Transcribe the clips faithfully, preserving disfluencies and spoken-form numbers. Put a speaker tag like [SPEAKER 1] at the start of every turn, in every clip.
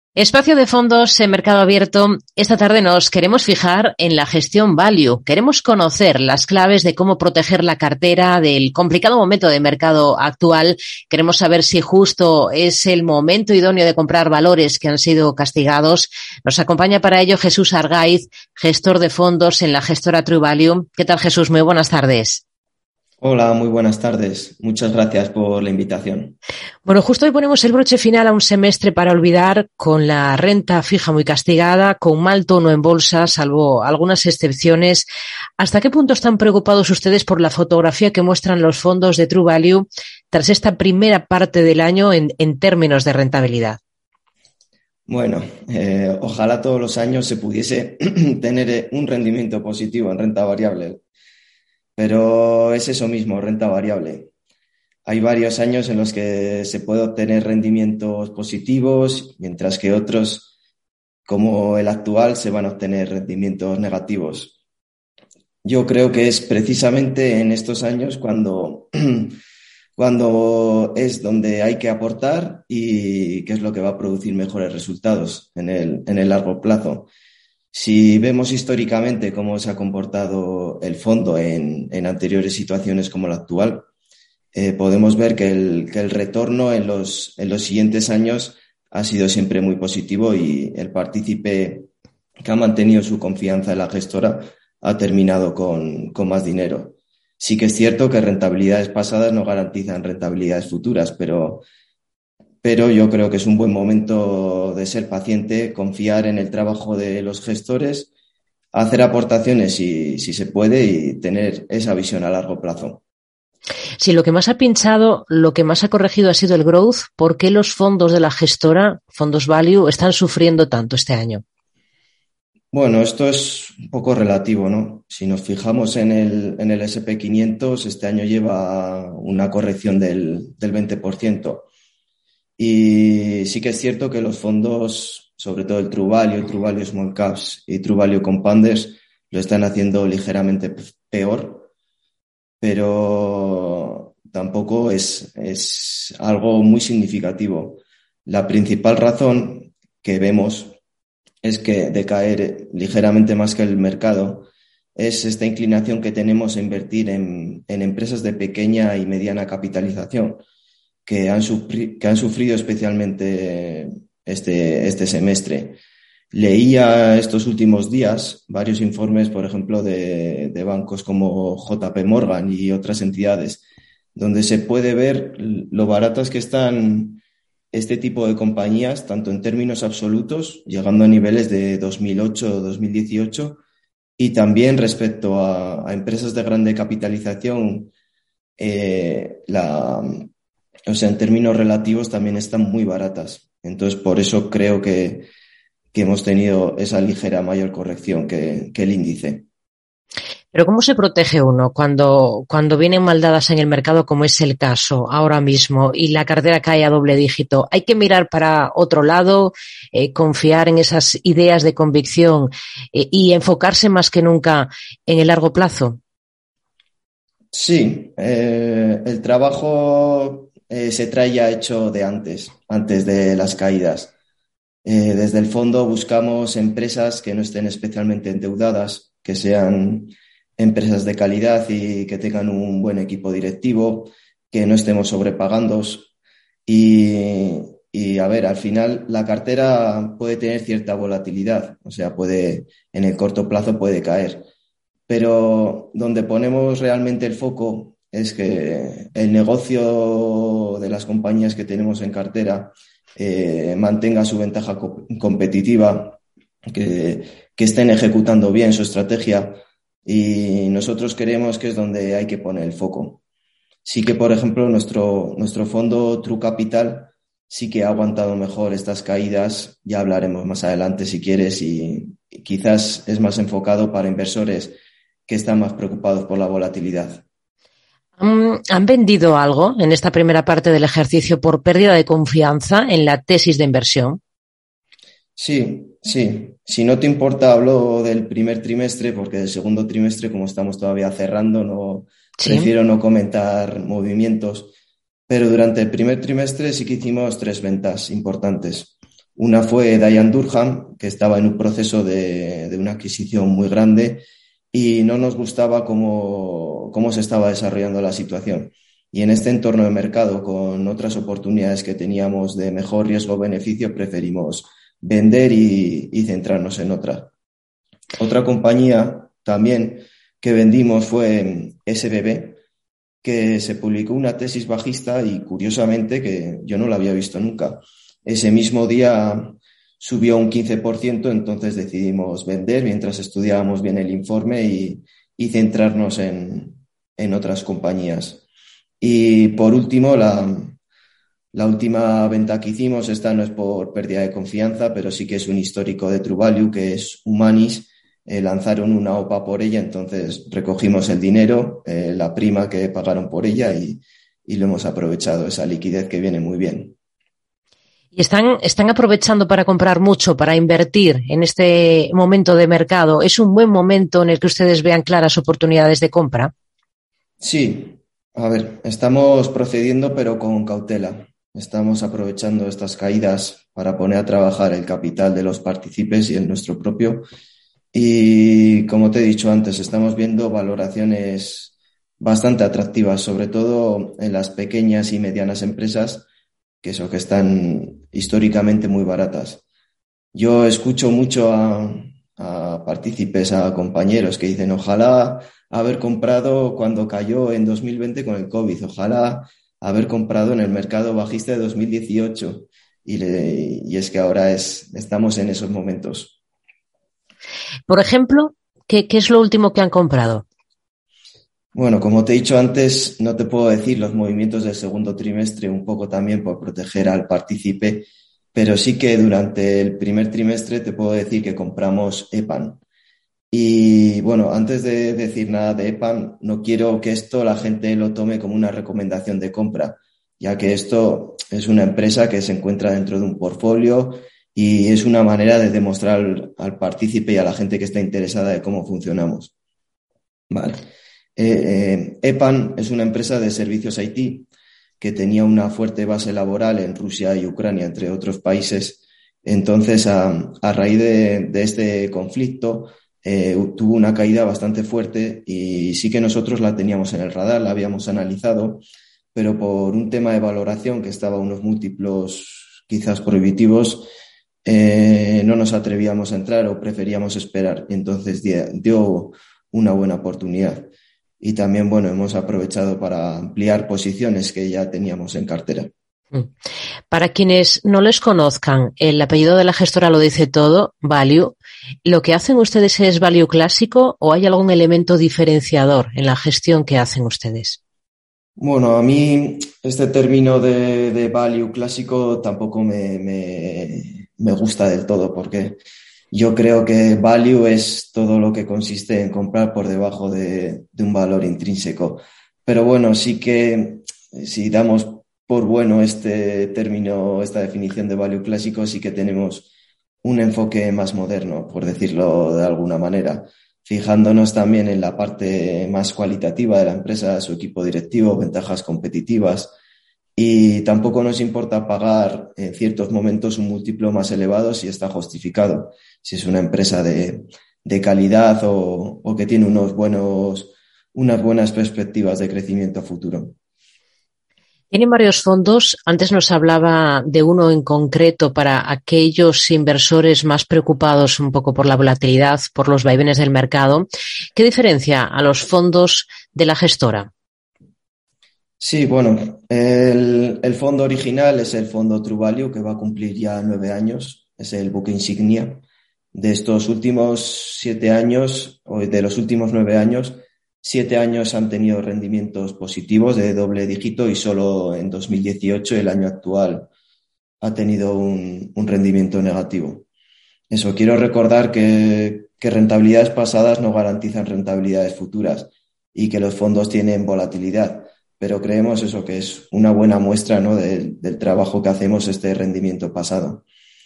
[SPEAKER 1] Espacio de fondos en mercado abierto. Esta tarde nos queremos fijar en la gestión value. Queremos conocer las claves de cómo proteger la cartera del complicado momento de mercado actual. Queremos saber si justo es el momento idóneo de comprar valores que han sido castigados. Nos acompaña para ello Jesús Argaiz, gestor de fondos en la gestora True Value. ¿Qué tal, Jesús? Muy buenas tardes.
[SPEAKER 2] Hola, muy buenas tardes. Muchas gracias por la invitación.
[SPEAKER 1] Bueno, justo hoy ponemos el broche final a un semestre para olvidar, con la renta fija muy castigada, con mal tono en bolsa, salvo algunas excepciones. ¿Hasta qué punto están preocupados ustedes por la fotografía que muestran los fondos de True Value tras esta primera parte del año en, en términos de rentabilidad?
[SPEAKER 2] Bueno, eh, ojalá todos los años se pudiese tener un rendimiento positivo en renta variable, pero es eso mismo, renta variable. Hay varios años en los que se puede obtener rendimientos positivos, mientras que otros, como el actual, se van a obtener rendimientos negativos. Yo creo que es precisamente en estos años cuando, cuando es donde hay que aportar y qué es lo que va a producir mejores resultados en el, en el largo plazo. Si vemos históricamente cómo se ha comportado el fondo en, en anteriores situaciones como la actual, eh, podemos ver que el, que el retorno en los, en los siguientes años ha sido siempre muy positivo y el partícipe que ha mantenido su confianza en la gestora ha terminado con, con más dinero. Sí que es cierto que rentabilidades pasadas no garantizan rentabilidades futuras, pero pero yo creo que es un buen momento de ser paciente, confiar en el trabajo de los gestores, hacer aportaciones si, si se puede y tener esa visión a largo plazo.
[SPEAKER 1] Si lo que más ha pinchado, lo que más ha corregido ha sido el growth, ¿por qué los fondos de la gestora, fondos value, están sufriendo tanto este año?
[SPEAKER 2] Bueno, esto es un poco relativo, ¿no? Si nos fijamos en el, en el ese and pe quinientos, este año lleva una corrección del, del veinte por ciento. Y sí que es cierto que los fondos, sobre todo el True Value, True Value Small Caps y True Value Compounders, lo están haciendo ligeramente peor, pero tampoco es, es algo muy significativo. La principal razón que vemos es que de caer ligeramente más que el mercado es esta inclinación que tenemos a invertir en, en empresas de pequeña y mediana capitalización, que han, sufri- que han sufrido especialmente este, este semestre. Leía estos últimos días varios informes, por ejemplo, de, de bancos como J P Morgan y otras entidades, donde se puede ver lo baratas que están este tipo de compañías, tanto en términos absolutos, llegando a niveles de dos mil ocho o dos mil dieciocho, y también respecto a, a empresas de grande capitalización, eh, la... O sea, en términos relativos también están muy baratas. Entonces, por eso creo que, que hemos tenido esa ligera mayor corrección que, que el índice.
[SPEAKER 1] Pero ¿cómo se protege uno cuando, cuando vienen mal dadas en el mercado, como es el caso ahora mismo, y la cartera cae a doble dígito? ¿Hay que mirar para otro lado, eh, confiar en esas ideas de convicción eh, y enfocarse más que nunca en el largo plazo?
[SPEAKER 2] Sí, eh, el trabajo eh, se trae ya hecho de antes, antes de las caídas. Eh, desde el fondo buscamos empresas que no estén especialmente endeudadas, que sean empresas de calidad y que tengan un buen equipo directivo, que no estemos sobrepagando. Y, y a ver, al final la cartera puede tener cierta volatilidad, o sea, puede, en el corto plazo puede caer. Pero donde ponemos realmente el foco es que el negocio de las compañías que tenemos en cartera eh, mantenga su ventaja co- competitiva, que, que estén ejecutando bien su estrategia y nosotros creemos que es donde hay que poner el foco. Sí que, por ejemplo, nuestro, nuestro fondo True Capital sí que ha aguantado mejor estas caídas, ya hablaremos más adelante si quieres, y, y quizás es más enfocado para inversores que están más preocupados por la volatilidad.
[SPEAKER 1] ¿Han, han vendido algo en esta primera parte del ejercicio por pérdida de confianza en la tesis de inversión?
[SPEAKER 2] Sí, sí. Si no te importa, hablo del primer trimestre, porque del segundo trimestre, como estamos todavía cerrando, no,
[SPEAKER 1] Sí.
[SPEAKER 2] prefiero no comentar movimientos. Pero durante el primer trimestre sí que hicimos tres ventas importantes. Una fue Diane Durham, que estaba en un proceso de, de una adquisición muy grande y no nos gustaba cómo, cómo se estaba desarrollando la situación. Y en este entorno de mercado, con otras oportunidades que teníamos de mejor riesgo-beneficio, preferimos vender y, y centrarnos en otra. Otra compañía también que vendimos fue S B B, que se publicó una tesis bajista y curiosamente que yo no la había visto nunca. Ese mismo día subió un quince por ciento, entonces decidimos vender mientras estudiábamos bien el informe y, y centrarnos en, en otras compañías. Y por último, la, la última venta que hicimos, esta no es por pérdida de confianza, pero sí que es un histórico de True Value, que es Humanis. Eh, lanzaron una O P A por ella, entonces recogimos el dinero, eh, la prima que pagaron por ella y, y lo hemos aprovechado, esa liquidez que viene muy bien.
[SPEAKER 1] Y están, están aprovechando para comprar mucho, para invertir en este momento de mercado. ¿Es un buen momento en el que ustedes vean claras oportunidades de compra?
[SPEAKER 2] Sí, a ver, estamos procediendo pero con cautela. Estamos aprovechando estas caídas para poner a trabajar el capital de los partícipes y el nuestro propio. Y como te he dicho antes, estamos viendo valoraciones bastante atractivas, sobre todo en las pequeñas y medianas empresas, que eso, que están históricamente muy baratas. Yo escucho mucho a, a partícipes, a compañeros que dicen, ojalá haber comprado cuando cayó en dos mil veinte con el COVID, ojalá haber comprado en el mercado bajista de dos mil dieciocho. Y, le, y es que ahora es, estamos en esos momentos.
[SPEAKER 1] Por ejemplo, ¿qué, qué es lo último que han comprado?
[SPEAKER 2] Bueno, como te he dicho antes, no te puedo decir los movimientos del segundo trimestre, un poco también por proteger al partícipe, pero sí que durante el primer trimestre te puedo decir que compramos EPAM. Y bueno, antes de decir nada de EPAM, no quiero que esto la gente lo tome como una recomendación de compra, ya que esto es una empresa que se encuentra dentro de un portfolio y es una manera de demostrar al, al partícipe y a la gente que está interesada de cómo funcionamos. Vale. Eh, eh, EPAM es una empresa de servicios I T que tenía una fuerte base laboral en Rusia y Ucrania, entre otros países. Entonces, a, a raíz de, de este conflicto, eh, tuvo una caída bastante fuerte y sí que nosotros la teníamos en el radar, la habíamos analizado, pero por un tema de valoración que estaba a unos múltiplos quizás prohibitivos, eh, no nos atrevíamos a entrar o preferíamos esperar. Entonces, dio una buena oportunidad. Y también, bueno, hemos aprovechado para ampliar posiciones que ya teníamos en cartera.
[SPEAKER 1] Para quienes no les conozcan, el apellido de la gestora lo dice todo, Value. ¿Lo que hacen ustedes es Value clásico o hay algún elemento diferenciador en la gestión que hacen ustedes?
[SPEAKER 2] Bueno, a mí este término de, de Value clásico tampoco me, me, me gusta del todo, porque yo creo que value es todo lo que consiste en comprar por debajo de, de un valor intrínseco. Pero bueno, sí que si damos por bueno este término, esta definición de value clásico, sí que tenemos un enfoque más moderno, por decirlo de alguna manera, fijándonos también en la parte más cualitativa de la empresa, su equipo directivo, ventajas competitivas. Y tampoco nos importa pagar en ciertos momentos un múltiplo más elevado si está justificado, si es una empresa de, de calidad o, o que tiene unos buenos, unas buenas perspectivas de crecimiento futuro.
[SPEAKER 1] Tienen varios fondos. Antes nos hablaba de uno en concreto para aquellos inversores más preocupados un poco por la volatilidad, por los vaivenes del mercado. ¿Qué diferencia a los fondos de la gestora?
[SPEAKER 2] Sí, bueno, el, el fondo original es el fondo True Value, que va a cumplir ya nueve años, es el buque insignia. De estos últimos siete años, o de los últimos nueve años, siete años han tenido rendimientos positivos de doble dígito y solo en dos mil dieciocho, el año actual, ha tenido un, un rendimiento negativo. Eso, quiero recordar que, que rentabilidades pasadas no garantizan rentabilidades futuras y que los fondos tienen volatilidad. Pero creemos eso que es una buena muestra, ¿no?, de, del trabajo que hacemos este rendimiento pasado.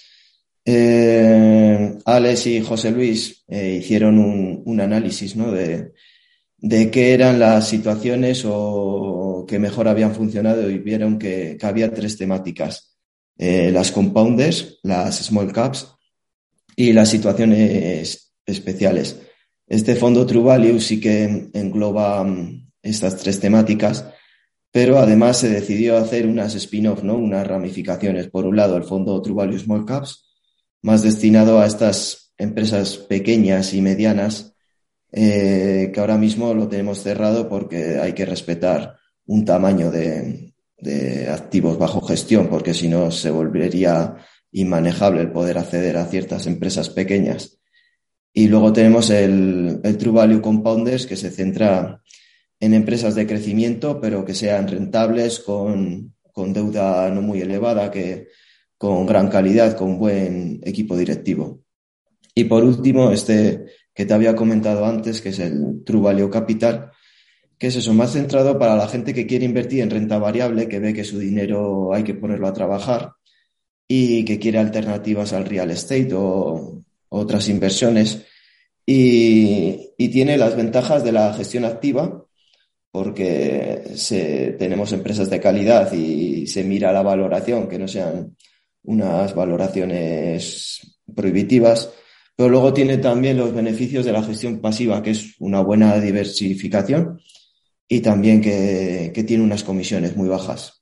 [SPEAKER 2] Eh, Alex y José Luis eh, hicieron un, un análisis, ¿no?, de, de qué eran las situaciones o que mejor habían funcionado y vieron que, que había tres temáticas. eh, las compounders, las small caps y las situaciones especiales. Este fondo True Value sí que engloba um, estas tres temáticas, pero además se decidió hacer unas spin-off, ¿no? Unas ramificaciones. Por un lado, el fondo True Value Small Caps, más destinado a estas empresas pequeñas y medianas, eh, que ahora mismo lo tenemos cerrado porque hay que respetar un tamaño de, de activos bajo gestión, porque si no se volvería inmanejable el poder acceder a ciertas empresas pequeñas. Y luego tenemos el, el True Value Compounders, que se centra en empresas de crecimiento, pero que sean rentables, con, con deuda no muy elevada, que, con gran calidad, con buen equipo directivo. Y por último, este que te había comentado antes, que es el True Value Capital, que es eso, más centrado para la gente que quiere invertir en renta variable, que ve que su dinero hay que ponerlo a trabajar y que quiere alternativas al real estate o otras inversiones. Y, y tiene las ventajas de la gestión activa, porque se, tenemos empresas de calidad y se mira la valoración, que no sean unas valoraciones prohibitivas, pero luego tiene también los beneficios de la gestión pasiva, que es una buena diversificación y también que, que tiene unas comisiones muy bajas.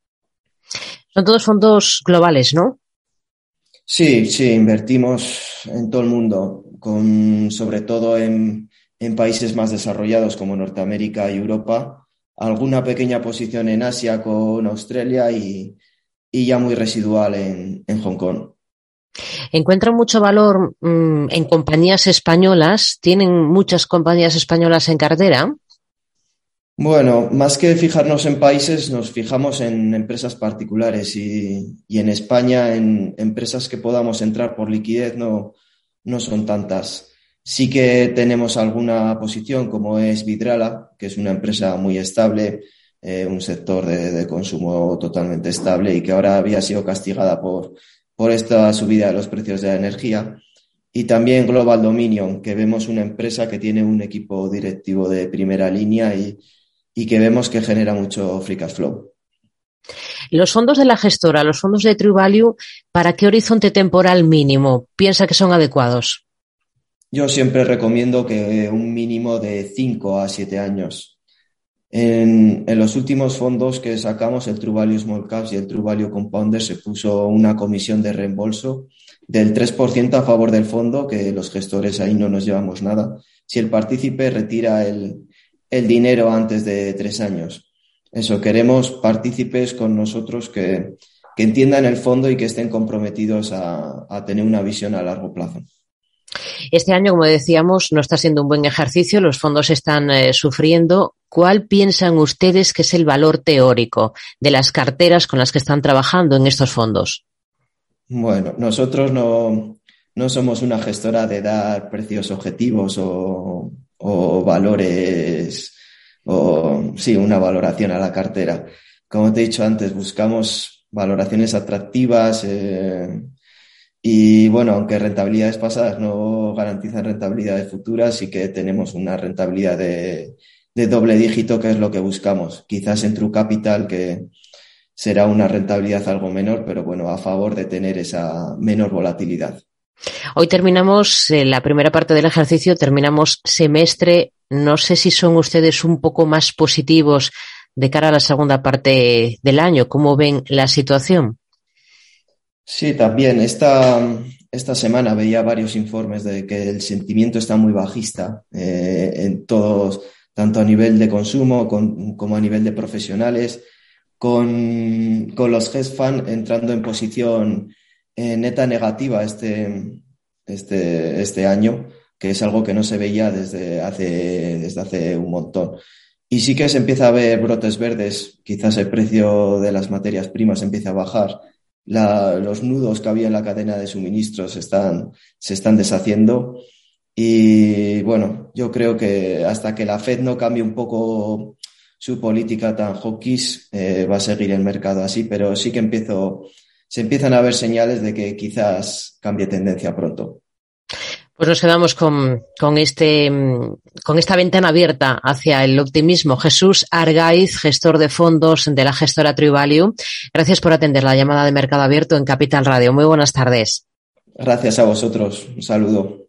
[SPEAKER 1] Son todos fondos globales, ¿no?
[SPEAKER 2] Sí, sí, invertimos en todo el mundo, con, sobre todo en, en países más desarrollados como Norteamérica y Europa, alguna pequeña posición en Asia con Australia y, y ya muy residual en, en Hong Kong.
[SPEAKER 1] ¿Encuentran mucho valor mmm, en compañías españolas? ¿Tienen muchas compañías españolas en cartera?
[SPEAKER 2] Bueno, más que fijarnos en países, nos fijamos en empresas particulares y, y en España en empresas que podamos entrar por liquidez no, no son tantas. Sí que tenemos alguna posición como es Vidrala, que es una empresa muy estable, eh, un sector de, de consumo totalmente estable y que ahora había sido castigada por, por esta subida de los precios de la energía. Y también Global Dominion, que vemos una empresa que tiene un equipo directivo de primera línea y y que vemos que genera mucho free cash flow.
[SPEAKER 1] Los fondos de la gestora, los fondos de True Value, ¿para qué horizonte temporal mínimo piensa que son adecuados?
[SPEAKER 2] Yo siempre recomiendo que un mínimo de cinco a siete años. En, en los últimos fondos que sacamos, el True Value Small Caps y el True Value Compounder, se puso una comisión de reembolso del tres por ciento a favor del fondo, que los gestores ahí no nos llevamos nada, si el partícipe retira el el dinero antes de tres años. Eso, queremos partícipes con nosotros que, que entiendan el fondo y que estén comprometidos a, a tener una visión a largo plazo.
[SPEAKER 1] Este año, como decíamos, no está siendo un buen ejercicio, los fondos están eh, sufriendo. ¿Cuál piensan ustedes que es el valor teórico de las carteras con las que están trabajando en estos fondos?
[SPEAKER 2] Bueno, nosotros no, no somos una gestora de dar precios objetivos o o valores, o sí, una valoración a la cartera. Como te he dicho antes, buscamos valoraciones atractivas eh, y, bueno, aunque rentabilidades pasadas no garantizan rentabilidades futuras, sí que tenemos una rentabilidad de, de doble dígito, que es lo que buscamos. Quizás en True Capital, que será una rentabilidad algo menor, pero bueno, a favor de tener esa menor volatilidad.
[SPEAKER 1] Hoy terminamos eh, la primera parte del ejercicio, terminamos semestre. No sé si son ustedes un poco más positivos de cara a la segunda parte del año. ¿Cómo ven la situación?
[SPEAKER 2] Sí, también. Esta, esta semana veía varios informes de que el sentimiento está muy bajista eh, en todos, tanto a nivel de consumo con, como a nivel de profesionales, con, con los hedge funds entrando en posición Eh, neta negativa este, este, este año, que es algo que no se veía desde hace, desde hace un montón. Y sí que se empieza a ver brotes verdes, quizás el precio de las materias primas empieza a bajar, la, los nudos que había en la cadena de suministros están, se están deshaciendo y bueno, yo creo que hasta que la Fed no cambie un poco su política tan hawkish, eh, va a seguir el mercado así, pero sí que empiezo... se empiezan a ver señales de que quizás cambie tendencia pronto.
[SPEAKER 1] Pues nos quedamos con, con este, con esta ventana abierta hacia el optimismo. Jesús Argaiz, gestor de fondos de la gestora TrueValue. Gracias por atender la llamada de Mercado Abierto en Capital Radio. Muy buenas tardes.
[SPEAKER 2] Gracias a vosotros. Un saludo.